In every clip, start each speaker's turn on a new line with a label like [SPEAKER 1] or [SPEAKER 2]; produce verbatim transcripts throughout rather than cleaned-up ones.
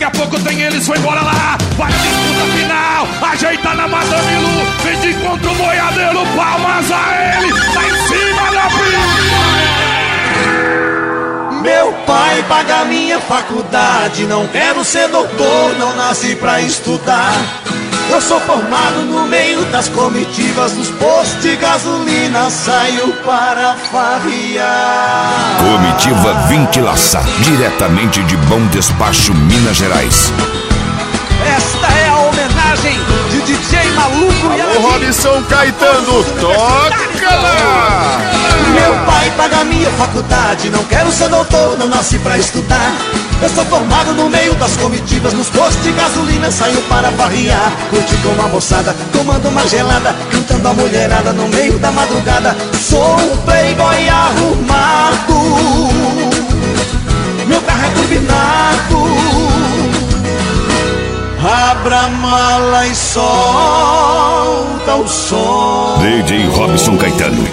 [SPEAKER 1] Daqui a pouco tem eles, foi embora lá. Vai a disputa final, ajeita na Madame Lu. Vem de encontro o boiadeiro, palmas a ele. Tá em cima da pista.
[SPEAKER 2] Meu pai paga minha faculdade. Não quero ser doutor, não nasci pra estudar. Eu sou formado no meio das comitivas, dos postos de gasolina saio para farriar.
[SPEAKER 3] Comitiva vinte Laçá, diretamente de Bom Despacho, Minas Gerais.
[SPEAKER 4] Esta é a homenagem de D J Maluco.
[SPEAKER 5] Alô, Robson Caetano, toca lá!
[SPEAKER 2] Meu pai paga minha faculdade. Não quero ser doutor, não nasci pra estudar. Eu sou formado no meio das comitivas, nos postos de gasolina saio para farriar. Curti com uma moçada, tomando uma gelada, cantando a mulherada no meio da madrugada. Sou um playboy arrumado, meu carro é turbinado. Abra a mala e solta o som.
[SPEAKER 3] D J Robson Caetano.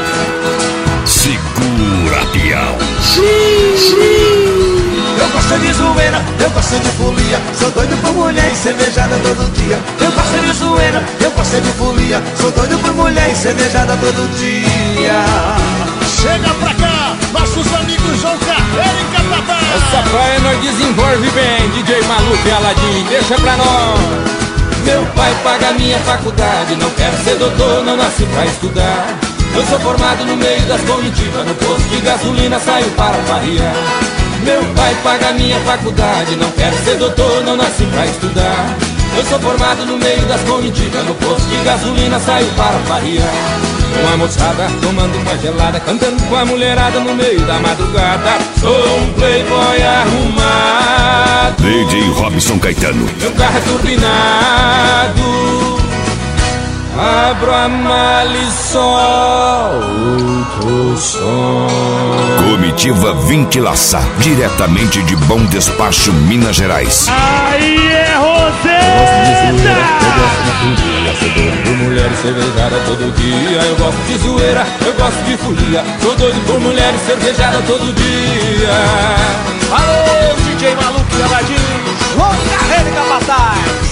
[SPEAKER 3] Segura, peão.
[SPEAKER 2] Eu gosto de zoeira, eu gosto de folia. Sou doido por mulher e cervejada todo dia. Eu gosto de zoeira, eu gosto de folia. Sou doido por mulher e cervejada todo dia.
[SPEAKER 5] Chega pra cá, nossos amigos João Carreira e Catatá.
[SPEAKER 6] Essa praia nós desenvolve bem, D J Maluco e Aladim, deixa pra nós. Meu pai paga minha faculdade. Não quero ser doutor, não nasci pra estudar. Eu sou formado no meio das comitivas, no posto de gasolina saio para farriar. Meu pai paga minha faculdade. Não quero ser doutor, não nasci pra estudar. Eu sou formado no meio das comitivas, no posto de gasolina saio para farriar. Com a moçada, tomando uma gelada, cantando com a mulherada no meio da madrugada. Sou um playboy arrumado.
[SPEAKER 3] D J Robson Caetano.
[SPEAKER 6] Meu carro é turbinado. Abro a mala e solto o som.
[SPEAKER 3] Comitiva vinte Laçá, diretamente de Bom Despacho, Minas Gerais.
[SPEAKER 1] Aí é
[SPEAKER 6] Eu gosto de
[SPEAKER 1] Roseta!
[SPEAKER 6] folia, sou doido por mulher e cervejada todo dia. Eu gosto de zoeira, eu gosto de folia. Sou doido por mulher e cervejada todo dia.
[SPEAKER 4] Alô, D J Maluco e Aladim, João Carreira e Capataz.